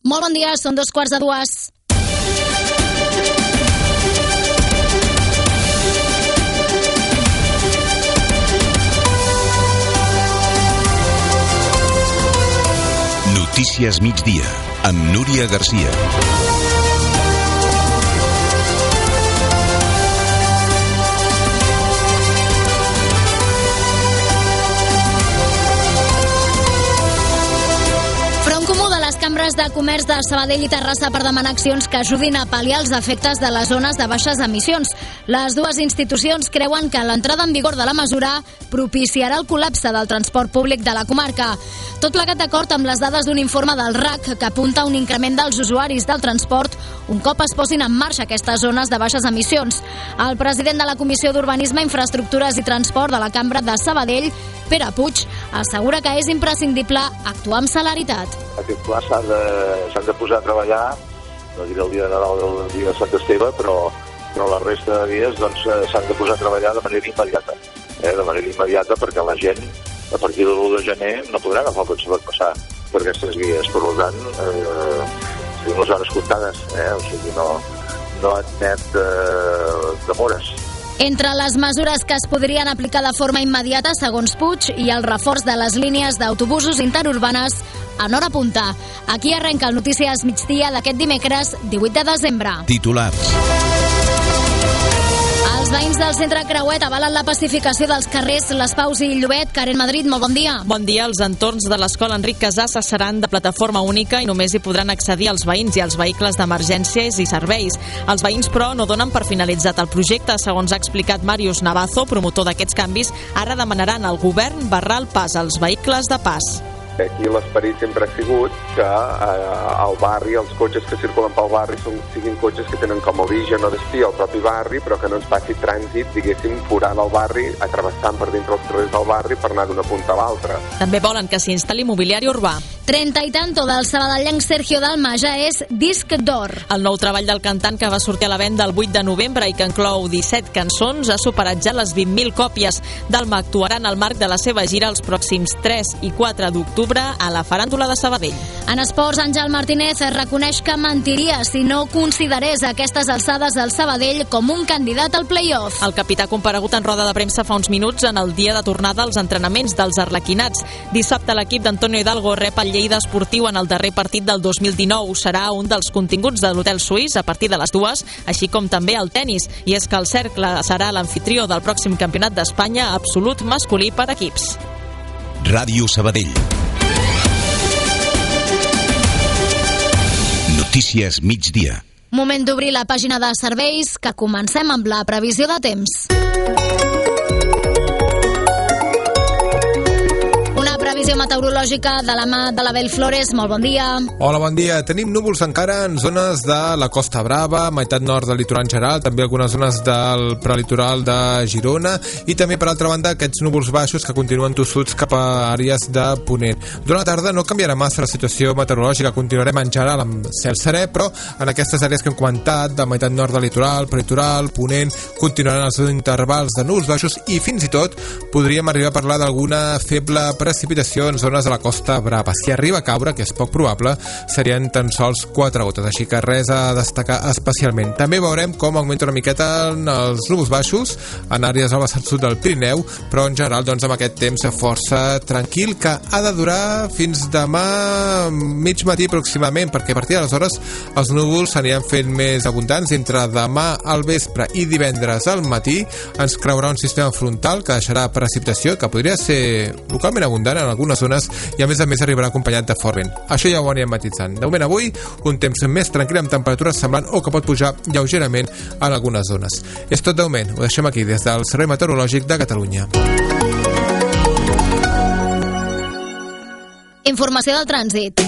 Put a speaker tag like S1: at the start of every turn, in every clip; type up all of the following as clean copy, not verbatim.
S1: Molt bon dia, són 2:45.
S2: Notícies migdia, amb Núria Garcia.
S1: Cambres de comerç de Sabadell i Terrassa per demanar accions que ajudin a pal·liar els efectes de les zones de baixes emissions. Les dues institucions creuen que l'entrada en vigor de la mesura propiciarà el col·lapse del transport públic de la comarca. Tot plegat d'acord amb les dades d'un informe del RAC que apunta a un increment dels usuaris del transport un cop es posin en marxa aquestes zones de baixes emissions. El president de la Comissió d'Urbanisme, Infraestructures i Transport de la Cambra de Sabadell, Pere Puig, assegura que és imprescindible actuar amb celeritat.
S3: Aquest pla s'han de posar a treballar, no diré el dia de Nadal o el dia de Sant Esteve, però la resta de dies s'han de posar a treballar de manera immediata. De manera immediata perquè la gent, a partir de l'1 de gener, no podrà agafar el cotxe per passar per aquestes vies. Per tant, tenim les hores comptades, o sigui, no admet demores.
S1: Entre les mesures que es podrien aplicar de forma immediata, segons Puig, hi ha el reforç de les línies d'autobusos interurbanes en hora punta. Aquí arrenca el Notícies Migdia d'aquest dimecres, 18 de desembre.
S2: Titulars.
S1: Els veïns del centre Creuet avalen la pacificació dels carrers Les Paus i Llobet. Karen Madrid, molt bon dia.
S4: Bon dia. Els entorns de l'escola Enric Casassa seran de plataforma única i només hi podran accedir els veïns i els vehicles d'emergències i serveis. Els veïns, però, no donen per finalitzat el projecte. Segons ha explicat Màrius Navazo, promotor d'aquests canvis, ara demanaran al govern barrar el pas als vehicles de pas.
S5: Aquí l'esperit sempre ha sigut que al barri, els cotxes que circulen pel barri siguin cotxes que tenen com a origen o destí al propi barri, però que no ens passi trànsit, diguéssim, forant el barri, travessant per dintre els carrers del barri per anar d'una punta a l'altra.
S4: També volen que s'instal·li mobiliari urbà.
S1: 30 i tanto del sabadellenc Sergio Dalma ja és disc d'or.
S4: El nou treball del cantant, que va sortir a la venda el 8 de novembre i que inclou 17 cançons, ha superat ja les 20.000 còpies. Dalma actuarà en el marc de la seva gira els pròxims 3 i 4 d'octubre a la Faràndula de Sabadell.
S1: En esports, Àngel Martínez reconeix que mentiria si no considerés a aquestes alçades el Sabadell com un candidat al play-off.
S4: El capità ha comparegut en roda de premsa fa uns minuts en el dia de tornada als entrenaments dels arlequinats. Dissabte l'equip d'Antonio Hidalgo rep el Lleida Esportiu en el darrer partit del 2019. Serà un dels continguts de l'hotel suís a partir de les 2, així com també el tennis. I és que el Cercle serà l'amfitrió del pròxim campionat d'Espanya absolut masculí per equips.
S2: Ràdio Sabadell. Notícies migdia.
S1: Moment d'obrir la pàgina de serveis, que comencem amb la previsió de temps. Previsió meteorològica de la mà de l'Abel Flores. Molt bon dia.
S6: Hola, bon dia. Tenim núvols encara en zones de la Costa Brava, meitat nord del litoral en general, també algunes zones del prelitoral de Girona i també, per altra banda, aquests núvols baixos que continuen tossuts cap a àrees de Ponent. Durant la tarda no canviarà massa la situació meteorològica, continuarem en general amb cel serè, però en aquestes àrees que hem comentat, de meitat nord del litoral, prelitoral, Ponent, continuaran els intervals de núvols baixos i fins i tot podríem arribar a parlar d'alguna feble precipitació en zones de la Costa Brava. Si arriba a caure, que és poc probable, serien tan sols 4 gotes, així que res a destacar especialment. També veurem com augmenta una miqueta els núvols baixos en àrees al vessant sud del Pirineu, però en general amb aquest temps força tranquil, que ha de durar fins demà mig matí aproximadament, perquè a partir d'aleshores els núvols s'aniran fent més abundants. Entre demà al vespre i divendres al matí ens creurà un sistema frontal que deixarà precipitació, que podria ser localment abundant en algunes zones i a més arribarà acompanyat de fort vent. Això ja ho anirem matitzant. De moment avui, un temps més tranquil amb temperatures semblant o que pot pujar lleugerament en algunes zones. És tot de moment. Ho deixem aquí des del Servei Meteorològic de Catalunya.
S1: Informació del trànsit.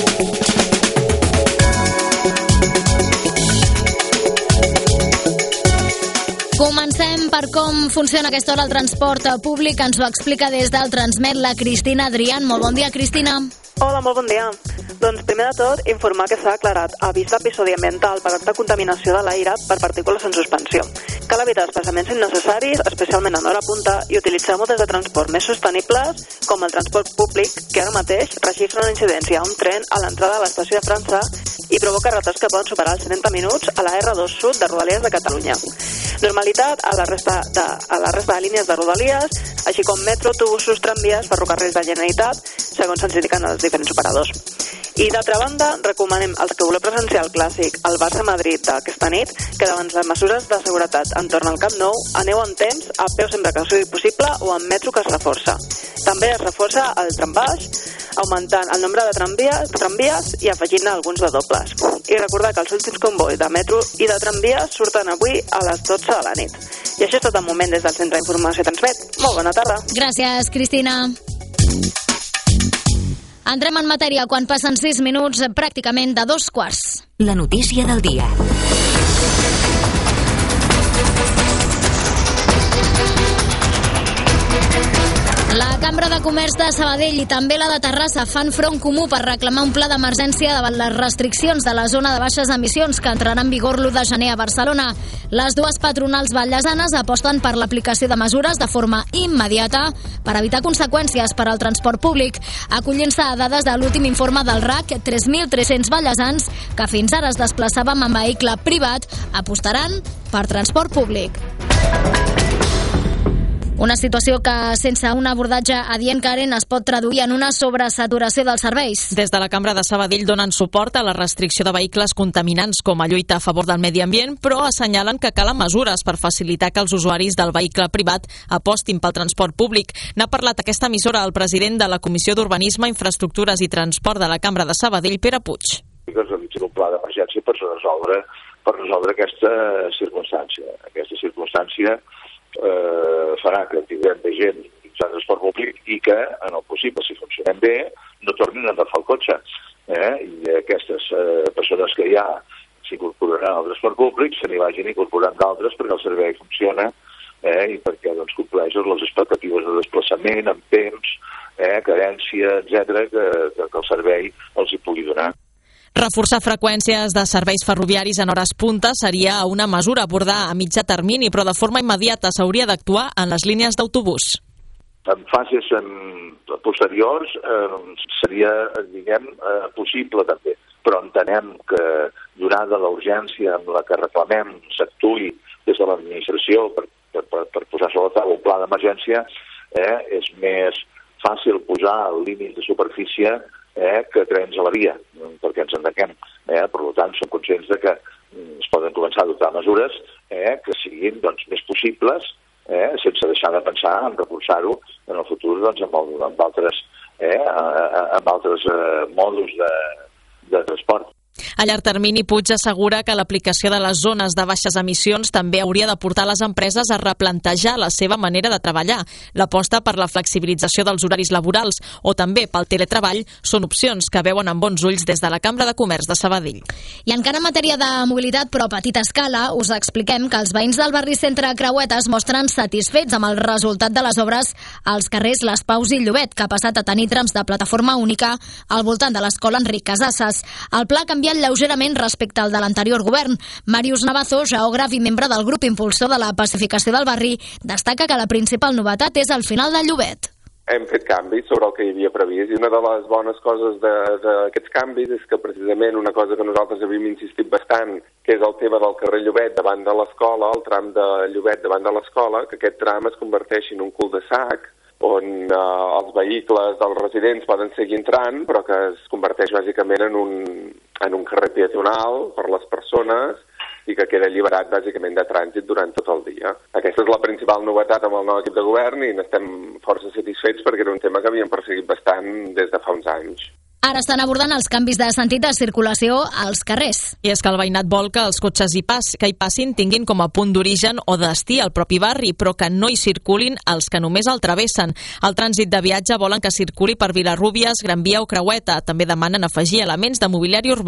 S1: Comencem per com funciona a aquesta hora el transport públic. Ens ho explica des del Transmet la Cristina Adrián. Molt bon dia, Cristina.
S7: Hola, molt bon dia. Doncs primer de tot, informar que s'ha declarat avís d'episodi ambiental per alta contaminació de l'aire per partícules en suspensió. Cal evitar desplaçaments innecessaris, especialment en hora punta, i utilitzar modes de transport més sostenibles, com el transport públic, que ara mateix registra una incidència a un tren a l'entrada de l'estació de França i provoca retards que poden superar els 70 minuts a la R2 Sud de Rodalies de Catalunya. Normalitat a la resta de línies de Rodalies, així com metro, autobusos, tramvies, ferrocarrils de Generalitat, segons ens indiquen els diferents operadors. I d'altra banda, recomanem als que voleu presenciar el clàssic al Barça-Madrid d'aquesta nit que davant les mesures de seguretat entorn al Camp Nou aneu en temps, a peu sempre que sigui possible o en metro que es reforça. També es reforça el trambaix, augmentant el nombre de tramvies i afegint-ne alguns de dobles. I recordar que els últims convois de metro i de tramvies surten avui a les 12 de la nit. I això és tot el moment des del Centre d'Informació Transmet. Molt bona tarda.
S1: Gràcies, Cristina. Entrem en matèria quan passen 6 minuts pràcticament de 2:15.
S8: La notícia del dia.
S1: La Cambra de Comerç de Sabadell i també la de Terrassa fan front comú per reclamar un pla d'emergència davant les restriccions de la zona de baixes emissions que entrarà en vigor l'1 de gener a Barcelona. Les dues patronals vallesanes aposten per l'aplicació de mesures de forma immediata per evitar conseqüències per al transport públic. Acollint-se a dades de l'últim informe del RAC, 3.300 vallesans que fins ara es desplaçaven en vehicle privat apostaran per transport públic. Una situació que, sense un abordatge adient, Karen, es pot traduir en una sobresaturació dels serveis.
S4: Des de la Cambra de Sabadell donen suport a la restricció de vehicles contaminants com a lluita a favor del medi ambient, però assenyalen que calen mesures per facilitar que els usuaris del vehicle privat apostin pel transport públic. N'ha parlat aquesta emissora el president de la Comissió d'Urbanisme, Infraestructures i Transport de la Cambra de Sabadell, Pere Puig.
S3: Realitzem un pla d'emergència per resoldre aquesta circumstància. Aquesta circumstància farà que tinguem de gent utilitzant transport públic i que, en el possible, si funcionem bé, no tornin a agafar el cotxe. I aquestes persones que ja s'incorporaran al transport públic se n'hi vagin incorporant d'altres perquè el servei funciona i perquè compleix les expectatives de desplaçament, amb temps, carència, etc., que el servei els hi pugui donar.
S4: Reforçar freqüències de serveis ferroviaris en hores punta seria una mesura a abordar a mitjà termini, però de forma immediata s'hauria d'actuar en les línies d'autobús.
S3: En fases posteriors seria, possible també, però entenem que donada la urgència amb la que reclamem s'actuï des de l'administració per posar sobre la taula un pla d'emergència, és més fàcil posar límits de superfície que trens a la via, perquè ens entenguem. Per tant, som conscients de que es poden començar a adoptar mesures que siguin més possibles, sense deixar de pensar en reforçar-ho en el futur amb altres mòduls de transport.
S4: A llarg termini, Puig assegura que l'aplicació de les zones de baixes emissions també hauria de portar les empreses a replantejar la seva manera de treballar. L'aposta per la flexibilització dels horaris laborals o també pel teletreball són opcions que veuen amb bons ulls des de la Cambra de Comerç de Sabadell.
S1: I encara en matèria de mobilitat, però a petita escala, us expliquem que els veïns del barri Centre Creuetes mostren satisfets amb el resultat de les obres als carrers Les Paus i Llobet, que ha passat a tenir trams de plataforma única al voltant de l'escola Enric Casasses. El pla ha canviat lleugerament respecte al de l'anterior govern. Màrius Navazo, geògraf i membre del grup impulsor de la pacificació del barri, destaca que la principal novetat és el final del Llobet.
S5: Hem fet canvis sobre el que hi havia previst i una de les bones coses d'aquests canvis és que precisament una cosa que nosaltres havíem insistit bastant, que és el tema del carrer Llobet davant de l'escola, el tram de Llobet davant de l'escola, que aquest tram es converteixi en un cul-de-sac on els vehicles dels residents poden seguir entrant, però que es converteix bàsicament en un carrer peatonal per les persones i que queda alliberat bàsicament de trànsit durant tot el dia. Aquesta és la principal novetat amb el nou equip de govern i n'estem força satisfets perquè era un tema que havíem perseguit bastant des de fa uns anys.
S1: Ara estan abordant els canvis de sentit de circulació als carrers.
S4: I és que el veïnat vol que els cotxes que hi passin tinguin com a punt d'origen o destí al propi barri, però que no hi circulin els que només el travessen. Al trànsit de viatge volen que circuli per Vilarrúbies, Gran Via o Creueta. També demanen afegir elements de mobiliari urbà.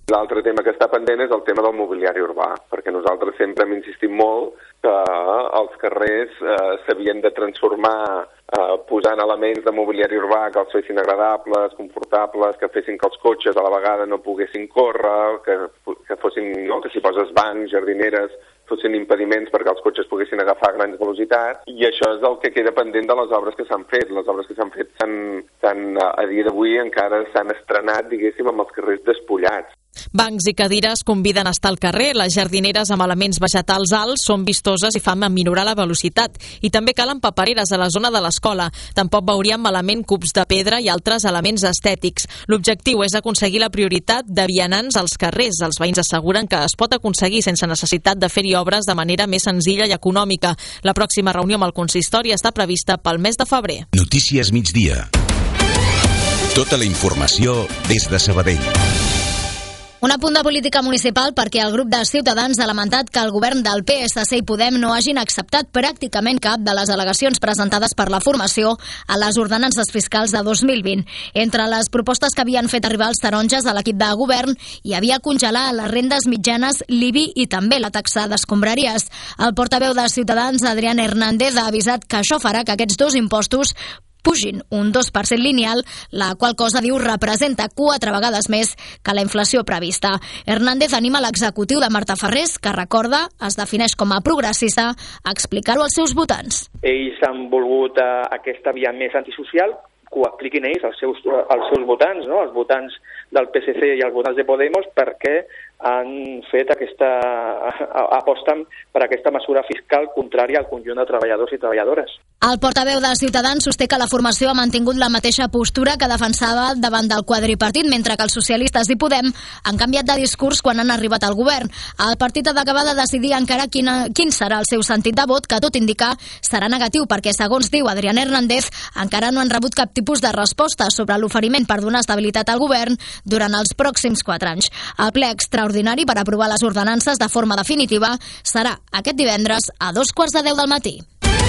S5: L'altre tema que està pendent és el tema del mobiliari urbà, perquè nosaltres sempre hem insistit molt que els carrers s'havien de transformar posant elements de mobiliari urbà que els fessin agradables, confortables, que fessin que els cotxes a la vegada no poguessin córrer, que fossin, no, que si poses bancs, jardineres, fossin impediments perquè els cotxes poguessin agafar grans velocitats, i això és el que queda pendent de les obres que s'han fet. Les obres que s'han fet a dia d'avui encara s'han estrenat, diguéssim, amb els carrers despullats.
S4: Bancs i cadires conviden a estar al carrer, les jardineres amb elements vegetals alts són vistoses i fan minorar la velocitat. I també calen papereres a la zona de l'escola. Tampoc veuríem malament cubs de pedra i altres elements estètics. L'objectiu és aconseguir la prioritat de vianants als carrers. Els veïns asseguren que es pot aconseguir sense necessitat de fer-hi obres de manera més senzilla i econòmica. La pròxima reunió amb el consistori està prevista pel mes de febrer.
S2: Notícies migdia. Tota la informació des de Sabadell.
S1: Un apunt de política municipal perquè el grup de Ciutadans ha lamentat que el govern del PSC i Podem no hagin acceptat pràcticament cap de les al·legacions presentades per la formació a les ordenances fiscals de 2020. Entre les propostes que havien fet arribar els taronges a l'equip de govern hi havia congelar les rendes mitjanes, l'IBI i també la taxa d'escombraries. El portaveu de Ciutadans, Adrián Hernández, ha avisat que això farà que aquests dos impostos pugin un 2% lineal, la qual cosa, diu, representa 4 vegades més que la inflació prevista. Hernández anima l'executiu de Marta Ferrés, que, recorda, es defineix com a progressista, a explicar-ho als seus votants.
S8: Ells han volgut aquesta via més antisocial, que ho expliquin ells als seus votants, no? Els votants del PSC i els votants de Podemos, perquè han fet aposten per aquesta mesura fiscal contrària al conjunt de treballadors i treballadores.
S1: El portaveu de Ciutadans sosté que la formació ha mantingut la mateixa postura que defensava davant del quadripartit, mentre que els socialistes i Podem han canviat de discurs quan han arribat al govern. El partit ha d'acabar de decidir encara quin serà el seu sentit de vot, que tot indica serà negatiu, perquè, segons diu Adrián Hernández, encara no han rebut cap tipus de resposta sobre l'oferiment per donar estabilitat al govern durant els pròxims 4 anys. El ple extraordinari per aprovar les ordenances de forma definitiva serà aquest divendres a 2:15 del matí.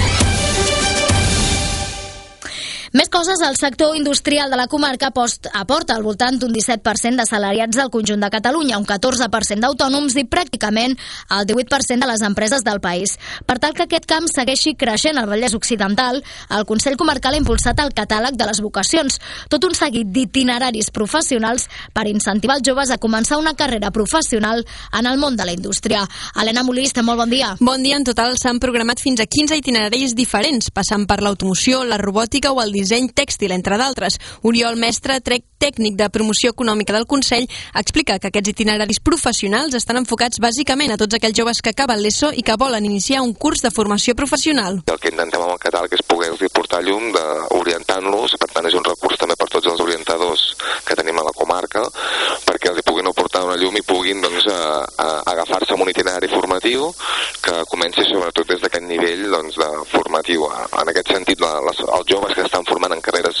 S1: Més coses, el sector industrial de la comarca aporta al voltant d'un 17% d'assalariats del conjunt de Catalunya, un 14% d'autònoms i pràcticament el 18% de les empreses del país. Per tal que aquest camp segueixi creixent al Vallès Occidental, el Consell Comarcal ha impulsat el catàleg de les vocacions, tot un seguit d'itineraris professionals per incentivar els joves a començar una carrera professional en el món de la indústria. Helena Molist, molt bon dia.
S9: Bon dia. En total s'han programat fins a 15 itineraris diferents, passant per l'automoció, la robòtica o el disseny tèxtil, entre d'altres. Oriol Mestre, tècnic de promoció econòmica del Consell, explica que aquests itineraris professionals estan enfocats bàsicament a tots aquells joves que acaben l'ESO i que volen iniciar un curs de formació professional.
S5: El que intentem amb el catàleg és poder-los portar llum, orientant-los, per tant és un recurs també per tots els orientadors que tenim a la comarca, perquè els puguin aportar una llum i puguin agafar-se amb un itinerari formatiu que comenci sobretot des d'aquest nivell de formatiu. En aquest sentit, els joves que estan formant en carreres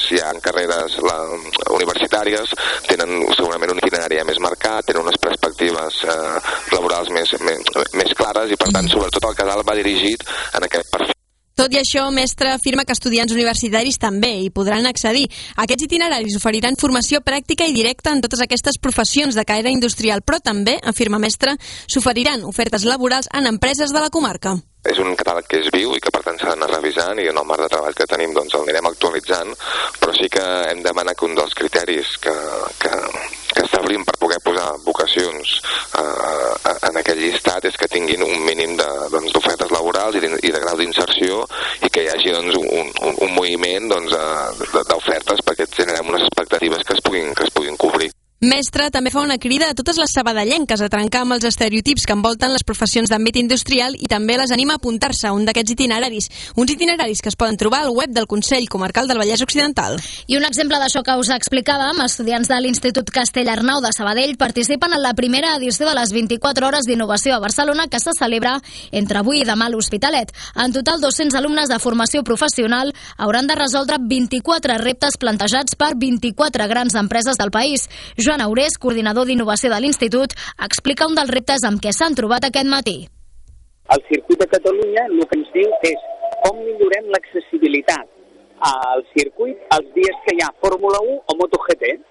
S5: universitàries tenen segurament un itinerari més marcat, tenen unes perspectives laborals més clares i, per tant, sobretot el casal va dirigit en aquest perfil.
S9: Tot i això, Mestre afirma que estudiants universitaris també hi podran accedir. Aquests itineraris oferiran formació pràctica i directa en totes aquestes professions de caire industrial, però també, afirma Mestre, s'oferiran ofertes laborals en empreses de la comarca.
S5: És un catàleg que és viu i que per tant s'ha d'anar revisant, i en el marc de treball que tenim el anirem actualitzant, però sí que hem de demanar que un dels criteris que establim per poder posar vocacions en aquest llistat és que tinguin un mínim d'ofertes laborals i de grau d'inserció, i que hi hagi un moviment d'ofertes perquè generem unes expectatives que es puguin cobrir.
S9: Mestre també fa una crida a totes les sabadellenques a trencar amb els estereotips que envolten les professions d'àmbit industrial i també les anima a apuntar-se a un d'aquests itineraris. Uns itineraris que es poden trobar al web del Consell Comarcal del Vallès Occidental.
S1: I un exemple d'això que us explicàvem, estudiants de l'Institut Castellarnau de Sabadell participen en la primera edició de les 24 hores d'innovació a Barcelona, que se celebra entre avui i demà a l'Hospitalet. En total, 200 alumnes de formació professional hauran de resoldre 24 reptes plantejats per 24 grans empreses del país. Joan Aurés, coordinador d'innovació de l'Institut, explica un dels reptes amb què s'han trobat aquest matí.
S10: El circuit de Catalunya el que ens diu és com millorem l'accessibilitat al circuit els dies que hi ha Fórmula 1 o MotoGP.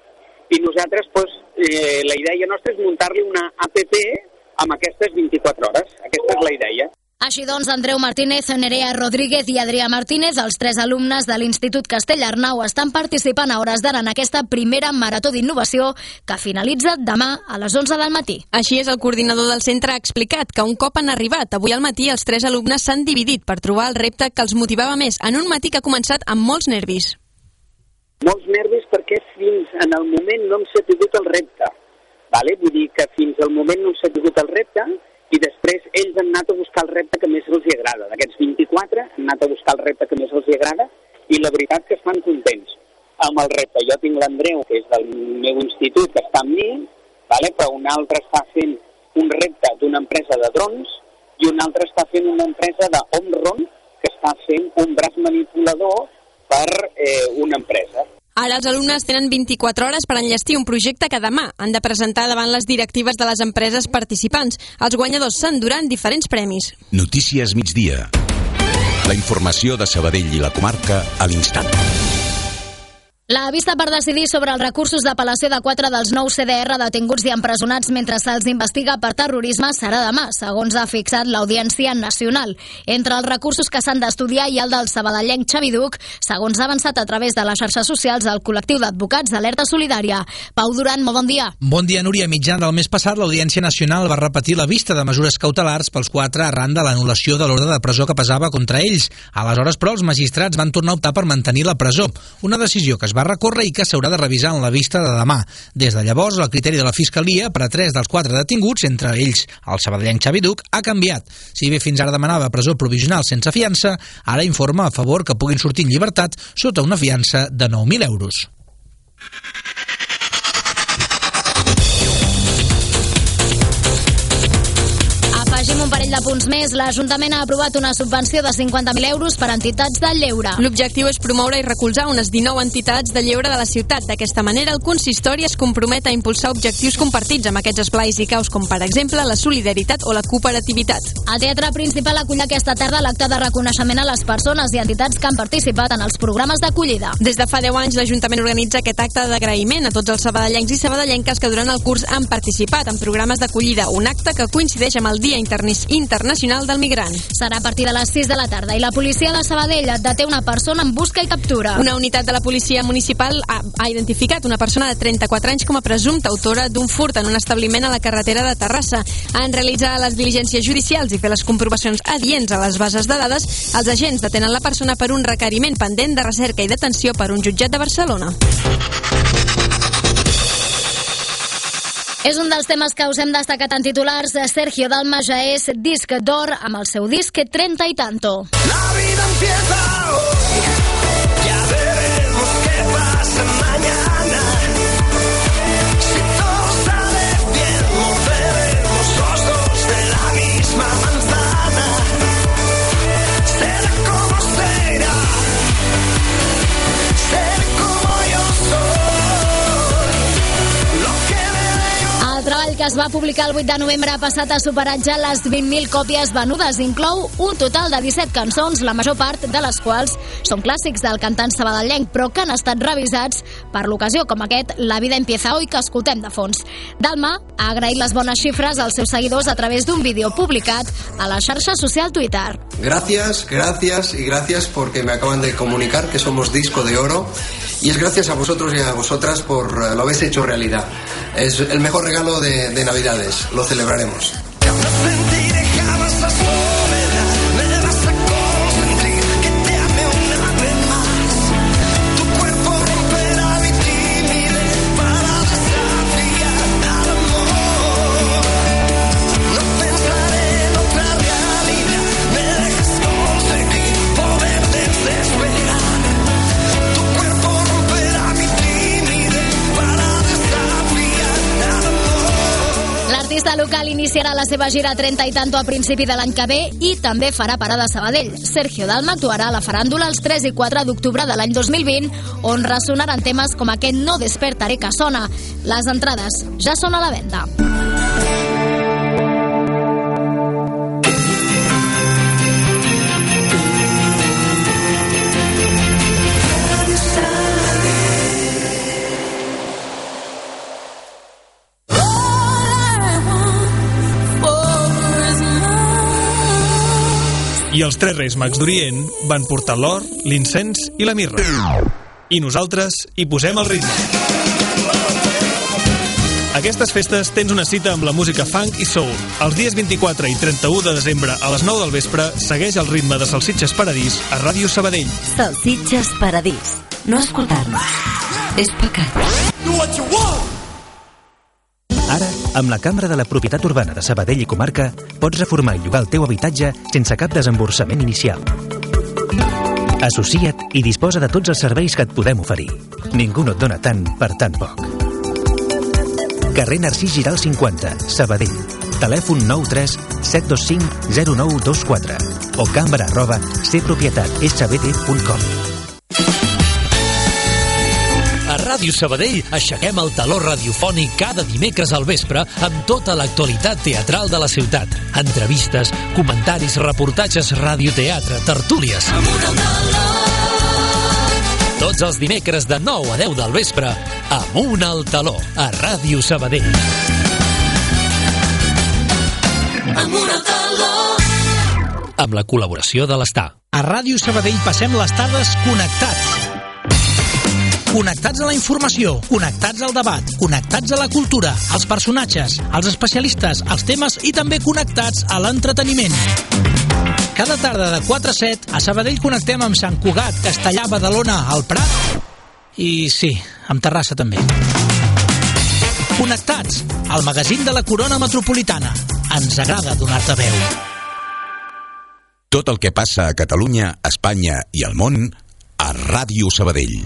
S10: i nosaltres, la idea nostra és muntar-li una app amb aquestes 24 hores. Aquesta és la idea.
S1: Així doncs, Andreu Martínez, Nerea Rodríguez i Adrià Martínez, els 3 alumnes de l'Institut Castellarnau, estan participant a hores d'ara en aquesta primera marató d'innovació que finalitza demà a les 11 del matí.
S9: Així és, el coordinador del centre ha explicat que un cop han arribat avui al matí, els 3 alumnes s'han dividit per trobar el repte que els motivava més en un matí que ha començat amb molts nervis.
S10: Molts nervis perquè fins en el moment no hem sabut el repte. Vull dir que fins al moment no hem sabut el repte i després ells han anat a buscar el repte que més els agrada. D'aquests 24 han anat a buscar el repte que més els agrada i la veritat que estan contents amb el repte. Jo tinc l'Andreu, que és del meu institut, que està amb mi, però un altre està fent un repte d'una empresa de drons i un altre està fent una empresa d'Omron, que està fent un braç manipulador per una empresa.
S9: Ara els alumnes tenen 24 hores per enllestir un projecte que demà han de presentar davant les directives de les empreses participants. Els guanyadors s'enduran diferents premis.
S2: Notícies migdia. La informació de Sabadell i la comarca a l'instant.
S1: La vista per decidir sobre els recursos d'apel·lació de 4 dels 9 CDR detinguts i empresonats mentre se'ls investiga per terrorisme serà demà, segons ha fixat l'Audiència Nacional. Entre els recursos que s'han d'estudiar hi ha el del sabadellenc Xavi Duch, segons ha avançat a través de les xarxes socials el col·lectiu d'advocats d'Alerta Solidària. Pau Duran, molt bon dia.
S11: Bon dia, Núria. Mitjan del mes passat, l'Audiència Nacional va repetir la vista de mesures cautelars pels 4 arran de l'anul·lació de l'ordre de presó que pesava contra ells. Aleshores, però, els magistrats van tornar a optar per mantenir la presó, una decisió que es va recórrer i que s'haurà de revisar en la vista de demà. Des de llavors, el criteri de la Fiscalia per a 3 dels 4 detinguts, entre ells el sabadellenc Xavi Duch, ha canviat. Si bé fins ara demanava presó provisional sense fiança, ara informa a favor que puguin sortir en llibertat sota una fiança de 9.000 euros.
S1: Afegim un parell de punts més. L'Ajuntament ha aprovat una subvenció de 50.000 euros per a entitats del lleure.
S9: L'objectiu és promoure i recolzar unes 19 entitats de lleure de la ciutat. D'aquesta manera, el consistori es compromet a impulsar objectius compartits amb aquests esplais i caus, com per exemple la solidaritat o la cooperativitat.
S1: El Teatre Principal acull aquesta tarda l'acte de reconeixement a les persones i entitats que han participat en els programes d'acollida.
S9: Des de fa 10 anys, l'Ajuntament organitza aquest acte d'agraïment a tots els sabadellencs i sabadellenques que durant el curs han participat en programes d'acollida, un acte que coincideix amb el Dia Internacional del Migrant.
S1: Serà a partir de les 6 de la tarda i la policia de Sabadell deté una persona en busca i captura.
S9: Una unitat de la policia municipal ha identificat una persona de 34 anys com a presumpta autora d'un furt en un establiment a la carretera de Terrassa. En realitzar les diligències judicials i fer les comprovacions adients a les bases de dades, els agents detenen la persona per un requeriment pendent de recerca i detenció per un jutjat de Barcelona.
S1: És un dels temes que us hem destacat en titulars. Sergio Dalma ja és disc d'or amb el seu disc 30 y tanto.
S12: La vida empieza hoy, ya veremos qué pasa mañana. Si todo sale bien, morderemos los dos de la misma manzana. Será como será, seré como yo soy. Lo que
S1: El treball que es va publicar el 8 de novembre passat ha superat ja les 20.000 còpies venudes. Inclou un total de 17 cançons, la major part de les quals són clàssics del cantant sabadellenc, però que han estat revisats per l'ocasió, com aquest La vida empieza hoy, que escoltem de fons. Dalma ha agraït les bones xifres als seus seguidors a través d'un vídeo publicat a la xarxa social Twitter.
S13: Gracias y gracias porque me acaban de comunicar que somos disco de oro y es gracias a vosotros y a vosotras por lo habéis hecho realidad. Es el mejor regalo de Navidades, lo celebraremos.
S1: L'artista local iniciarà la seva gira 30 y tanto a principi de l'any que ve i també farà parada a Sabadell. Sergio Dalma actuarà a la faràndula els 3 i 4 d'octubre de l'any 2020, on ressonaran temes com aquest No despertaré que sona. Les entrades ja són a la venda.
S14: I els 3 reis mags d'Orient van portar l'or, l'incens i la mirra. I nosaltres hi posem el ritme. Aquestes festes tens una cita amb la música funk i soul. Els dies 24 i 31 de desembre a les 9 del vespre segueix el ritme de Salsitxes Paradís a Ràdio Sabadell.
S15: Salsitxes Paradís. No escoltar-nos és pecat.
S16: Ara, amb la Cambra de la Propietat Urbana de Sabadell i Comarca, pots reformar i llogar el teu habitatge sense cap desemborsament inicial. Associa't i disposa de tots els serveis que et podem oferir. Ningú no et dona tant per tan poc. Carrer Narcís Giral 50, Sabadell. Telèfon 93 725 0924 o cambra@cpropietatsbd.com.
S17: A Ràdio Sabadell aixequem el taló radiofònic cada dimecres al vespre amb tota l'actualitat teatral de la ciutat. Entrevistes, comentaris, reportatges, radioteatre, tertúlies. Tots els dimecres de 9 a 10 del vespre, Amunt al taló, a Ràdio Sabadell.
S12: Amunt al taló.
S17: Amb la col·laboració de l'Estar.
S11: A Ràdio Sabadell passem les tardes connectats. Connectats a la informació, connectats al debat, connectats a la cultura, als personatges, als especialistes, als temes i també connectats a l'entreteniment. Cada tarda de 4 a 7 a Sabadell connectem amb Sant Cugat, Castellà, Badalona, el Prat i sí, amb Terrassa també. Connectats, al magazín de la Corona Metropolitana. Ens agrada donar-te veu.
S2: Tot el que passa a Catalunya, Espanya i al món a Ràdio Sabadell.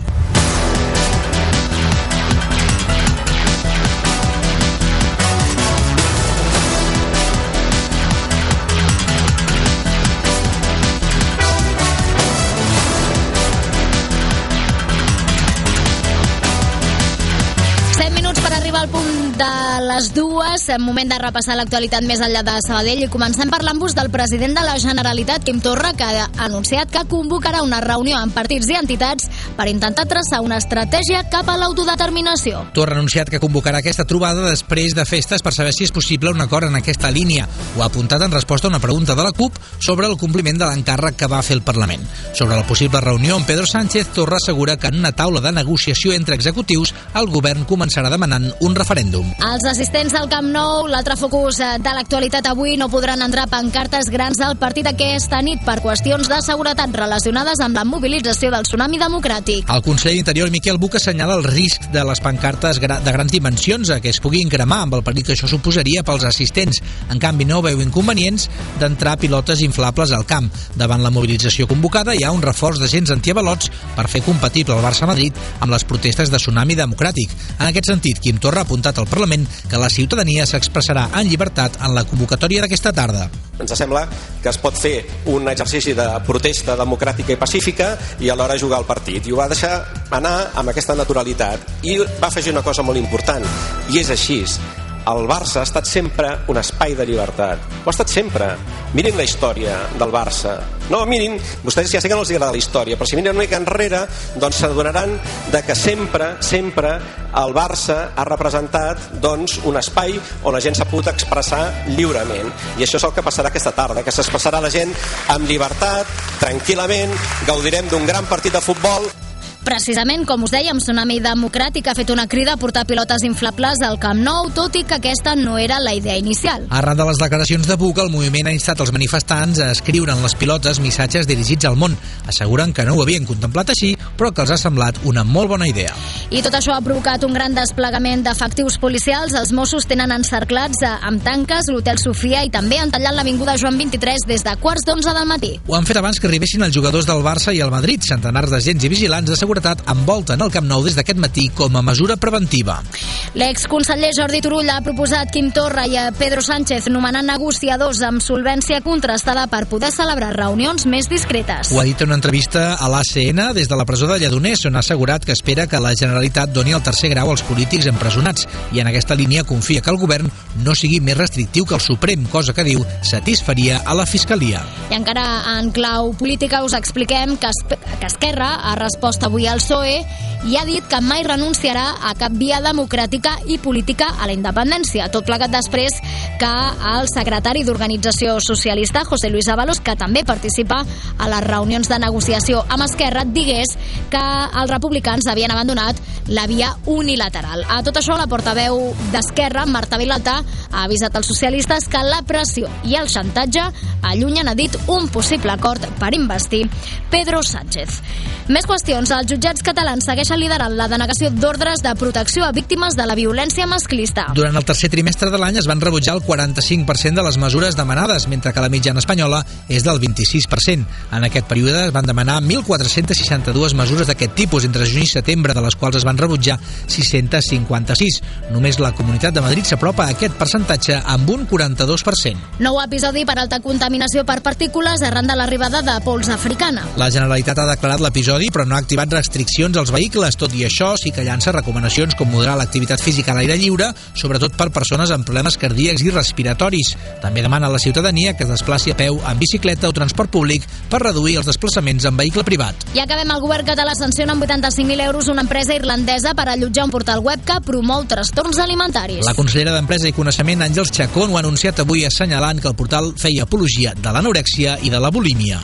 S1: Al punt de les 2, moment de repassar l'actualitat més enllà de Sabadell i comencem parlant-vos del president de la Generalitat, Quim Torra, que ha anunciat que convocarà una reunió amb partits i entitats per intentar traçar una estratègia cap a l'autodeterminació.
S11: Torra ha anunciat que convocarà aquesta trobada després de festes per saber si és possible un acord en aquesta línia. Ho ha apuntat en resposta a una pregunta de la CUP sobre el compliment de l'encàrrec que va fer el Parlament. Sobre la possible reunió amb Pedro Sánchez, Torra assegura que en una taula de negociació entre executius el govern començarà demanant un referèndum.
S1: Els assistents al Camp Nou, l'altre focus de l'actualitat avui, no podran entrar pancartes grans al partit aquesta nit per qüestions de seguretat relacionades amb la mobilització del Tsunami Democràtic.
S11: El conseller d'Interior, Miquel Buch, assenyala el risc de les pancartes de grans dimensions que es puguin cremar amb el perill que això suposaria pels assistents. En canvi, no veu inconvenients d'entrar pilotes inflables al camp. Davant la mobilització convocada hi ha un reforç d'agents antiavalots per fer compatible el Barça-Madrid amb les protestes de Tsunami Democràtic. En aquest sentit, Quim Torra ha apuntat al Parlament que la ciutadania s'expressarà en llibertat en la convocatòria d'aquesta tarda.
S18: Ens sembla que es pot fer un exercici de protesta democràtica i pacífica i alhora jugar al partit. I ho va deixar anar amb aquesta naturalitat. I va afegir una cosa molt important, i és així. El Barça ha estat sempre un espai de llibertat. Ho ha estat sempre. Mirin la història del Barça. No, mirin, vostès ja sé que no els agrada la història, però si miren una mica enrere, doncs s'adonaran de que sempre el Barça ha representat doncs, un espai on la gent s'ha pogut expressar lliurement. I això és el que passarà aquesta tarda, que s'expressarà la gent amb llibertat, tranquil·lament, gaudirem d'un gran partit de futbol.
S1: Precisament, com us dèiem, Tsunami Democràtic ha fet una crida a portar pilotes inflables al Camp Nou, tot i que aquesta no era la idea inicial.
S11: Arran de les declaracions de Buch, el moviment ha instat els manifestants a escriure en les pilotes missatges dirigits al món. Asseguren que no ho havien contemplat així, però que els ha semblat una molt bona idea.
S1: I tot això ha provocat un gran desplegament d'efectius policials. Els Mossos tenen encerclats amb tanques l'Hotel Sofia i també han tallat l'avinguda Joan 23 des de 11:15 del matí.
S11: Ho han fet abans que arribessin els jugadors del Barça i el Madrid. Centenars d'agents i vigilants de seguretat envolten el Camp Nou des d'aquest matí com a mesura preventiva.
S1: L'exconseller Jordi Turull ha proposat Quim Torra i a Pedro Sánchez nomenar negociadors amb solvència contrastada per poder celebrar reunions més discretes.
S11: Ho ha dit en una entrevista a l'ACN des de la presó de Lledoners, on ha assegurat que espera que la Generalitat doni el tercer grau als polítics empresonats i en aquesta línia confia que el govern no sigui més restrictiu que el Suprem, cosa que diu satisfaria a la Fiscalia.
S1: I encara en clau política us expliquem que Esquerra ha respost avui avui al PSOE i ha dit que mai renunciarà a cap via democràtica i política a la independència. Tot plegat després que el secretari d'Organització Socialista, José Luis Ábalos, que també participa a les reunions de negociació amb Esquerra, digués que els republicans havien abandonat la via unilateral. A tot això, la portaveu d'Esquerra, Marta Vilalta, ha avisat als socialistes que la pressió i el xantatge allunyen, ha dit, un possible acord per investir Pedro Sánchez. Més qüestions. Els jutjats catalans segueixen liderant la denegació d'ordres de protecció a víctimes de la violència masclista.
S11: Durant el tercer trimestre de l'any es van rebutjar el 45% de les mesures demanades, mentre que la mitjana espanyola és del 26%. En aquest període es van demanar 1.462 mesures d'aquest tipus entre juny i setembre, de les quals es van rebutjar 656. Només la Comunitat de Madrid s'apropa a aquest percentatge amb un 42%.
S1: Nou episodi per alta contaminació per partícules arran de l'arribada de pols africana.
S11: La Generalitat ha declarat l'episodi, però no ha activat restriccions als vehicles. Tot i això, sí que llança recomanacions com moderar l'activitat física a l'aire lliure, sobretot per persones amb problemes cardíacs i respiratoris. També demana a la ciutadania que es desplaci a peu, en bicicleta o transport públic per reduir els desplaçaments en vehicle privat.
S1: I acabem. El govern català sanciona amb 85.000 euros una empresa irlandesa per allotjar un portal web que promou trastorns alimentaris.
S11: La consellera d'Empresa i Coneixement, Àngels Chacón, ho ha anunciat avui assenyalant que el portal feia apologia de l'anorèxia i de la bulímia.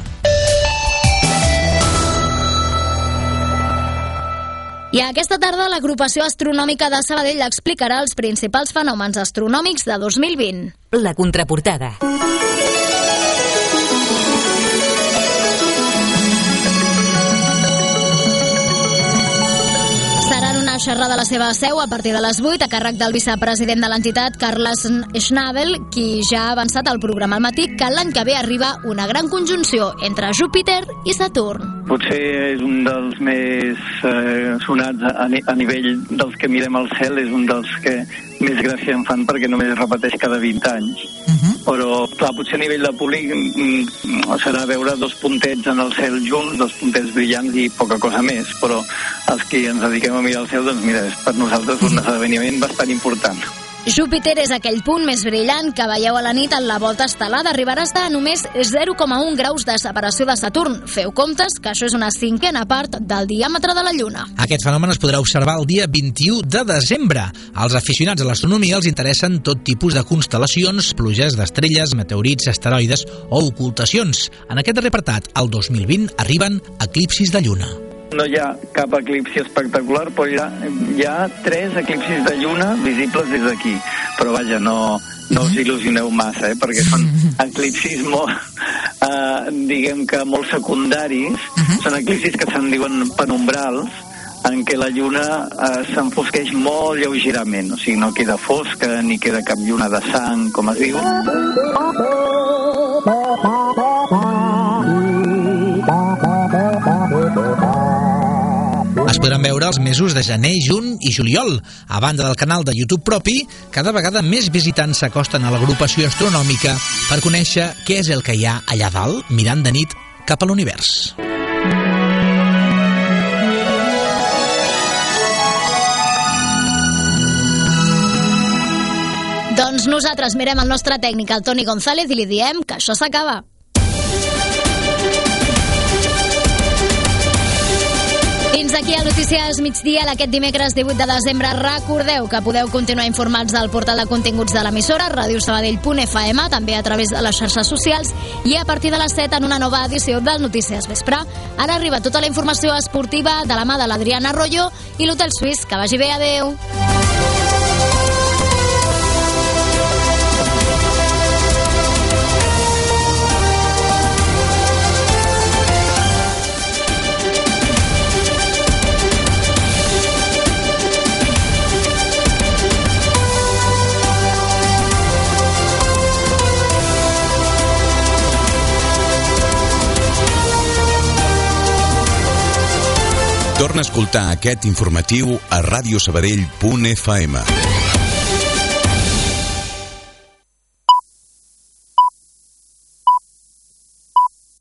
S1: I aquesta tarda l'agrupació astronòmica de Sabadell explicarà els principals fenòmens astronòmics de 2020.
S15: La contraportada.
S1: Xerrada a la seva seu a partir de les 8 a càrrec del vicepresident de l'entitat, Carles Schnabel, qui ja ha avançat al programa al matí que l'any que ve arriba una gran conjunció entre Júpiter i Saturn.
S19: Potser és un dels més sonats a nivell dels que mirem al cel, és un dels que més gràcia em fan perquè només es repeteix cada 20 anys. Però, clar, potser a nivell de públic serà veure dos puntets en el cel junts, dos puntets brillants i poca cosa més, però els que ens dediquem a mirar el cel, doncs mira, és per nosaltres un esdeveniment bastant important.
S1: Júpiter és aquell punt més brillant que veieu a la nit en la volta estel·lar, d'arribar a estar a només 0,1 graus de separació de Saturn. Feu comptes que això és una cinquena part del diàmetre de la Lluna.
S11: Aquest fenomen es podrà observar el dia 21 de desembre. Als aficionats a l'astronomia els interessen tot tipus de constel·lacions, pluges d'estrelles, meteorits, asteroides o ocultacions. En aquest darrer apartat, el 2020, arriben eclipsis de Lluna.
S19: No hi ha cap eclipsi espectacular, però hi ha 3 eclipsis de lluna visibles des d'aquí. Però vaja, no us il·lusioneu massa, perquè són eclipsis molt, diguem que molt secundaris. Són eclipsis que se'n diuen penumbrals, en què la lluna s'enfosqueix molt lleugerament, o sigui, no queda fosca ni queda cap lluna de sang, com es diu.
S11: Es podran veure els mesos de gener, juny i juliol. A banda del canal de YouTube propi, cada vegada més visitants s'acosten a l'agrupació astronòmica per conèixer què és el que hi ha allà dalt, mirant de nit cap a l'univers.
S1: Doncs nosaltres mirem el nostre tècnic, el Toni González, i li diem que això s'acaba. Fins aquí el Notícies Migdia d'aquest dimecres 18 de desembre. Recordeu que podeu continuar informats al portal de continguts de l'emissora, radiosabadell.fm, també a través de les xarxes socials, i a partir de les 7 en una nova edició del Notícies Vespre. Ara arriba tota la informació esportiva de la mà de l'Adriana Arroyo i l'Hotel Suís. Que vagi bé, adeu!
S2: Torna a escoltar aquest informatiu a radiosabadell.fm.